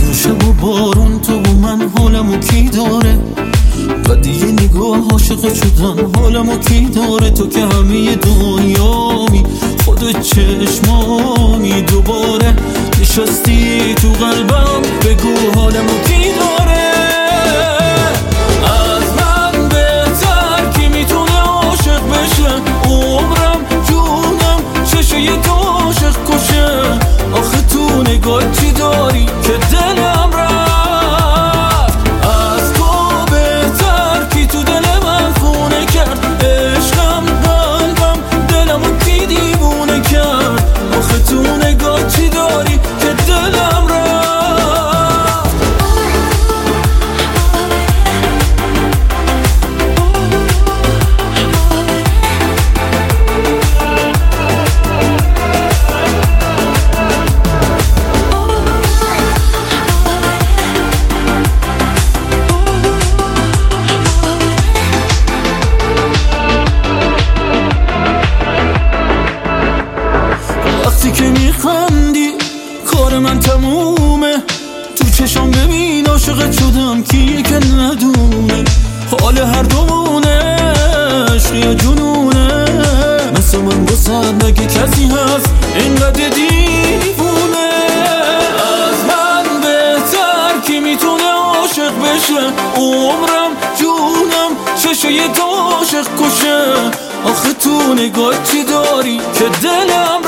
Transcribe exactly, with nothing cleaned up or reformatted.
شب و بارون تو و من حالمو کی داره و دیگه نگاه عاشق شدن حالمو کی داره تو که همه دنیامی خودت چشمامی دوباره نشستی تو قلبم بگو حالمو کی داره از من بهتر کی میتونه عاشق بشه عمرم جونم چشه یه تو عاشق کشه آخه تو نگاه چی داری که دلم رفت از تو بهتر کی تو دل من خونه کرد عشقم قلبم دلمو کی دیوونه کرد آخه تو نگاه چی داری که دلم رفت وقتی که میخندی کار من تمومه تو چشم ببین عاشقت شدم کیه که ندونه حال هر دومونه عشق یا جنونه مثل من بسد مگه کسی هست اینقدر دیوونه از من بهتر کی میتونه عاشق بشه عمرم جونم چشه یه تو عاشق کشه آخه تو نگاه چی داری که دلم